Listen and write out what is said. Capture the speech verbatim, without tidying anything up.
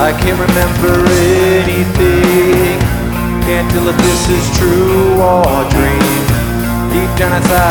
I can't remember anything. Can't tell if this is true or a dream. Deep down inside